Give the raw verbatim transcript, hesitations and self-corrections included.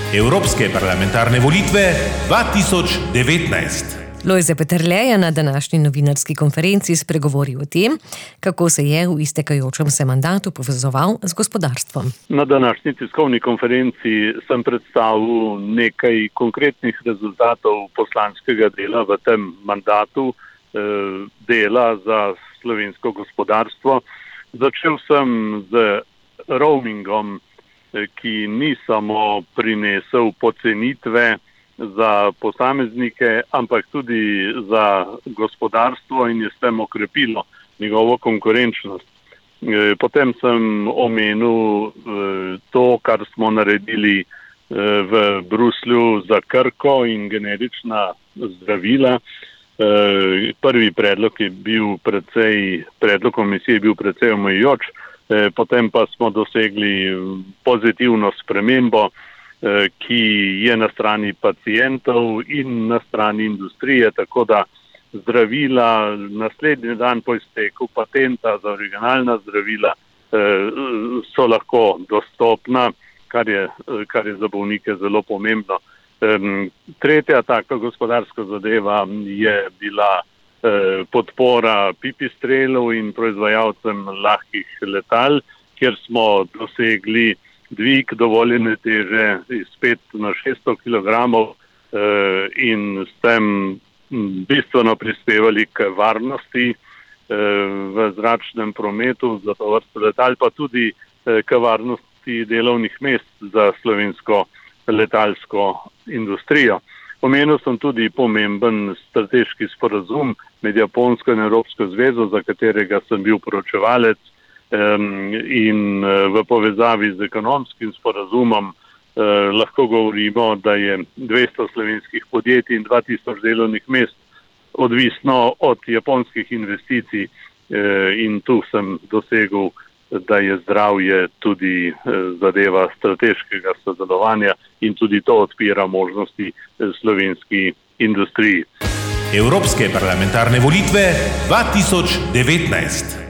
Evropske parlamentarne volitve dva tisoč devetnajst. Lojze Peterle je na današnji novinarski konferenci spregovoril o tem, kako se je v iztekajočem se mandatu povezoval z gospodarstvom. Na današnji tiskovni konferenci sem predstavil nekaj konkretnih rezultatov poslanskega dela v tem mandatu, dela za slovensko gospodarstvo. Začel sem z roamingom, ki ni samo prinesel pocenitve za posameznike, ampak tudi za gospodarstvo in je s tem okrepilo njegovo konkurenčnost. Potem sem omenil to, kar smo naredili v Bruslju za Krko in generična zdravila. Prvi predlog je bil precej, predlog komisije je bil precej omejujoč, potem pa smo dosegli pozitivno spremembo, ki je na strani pacientov in na strani industrije, tako da zdravila naslednji dan po izteku patenta za originalna zdravila so lahko dostopna, kar je, kar je za bolnike zelo pomembno. Tretja taka gospodarska zadeva je bila podpora pipistrelov in proizvajalcem lahkih letal, kjer smo dosegli dvig dovoljene teže iz pet na šeststo kilogramov in s tem bistveno prispevali k varnosti v zračnem prometu za to vrsto letal, pa tudi k varnosti delovnih mest za slovensko letalsko industrijo. Omenil sem tudi pomemben strateški sporazum med Japonsko in Evropsko zvezo, za katerega sem bil poročevalec, in v povezavi z ekonomskim sporazumom lahko govorimo, da je dvesto slovenskih podjetij in dva tisoč delovnih mest odvisno od japonskih investicij in tu sem dosegel, da je zdravje tudi zadeva strateškega sodelovanja in tudi to odpira možnosti slovenski industriji. Evropske parlamentarne volitve dva tisoč devetnajst.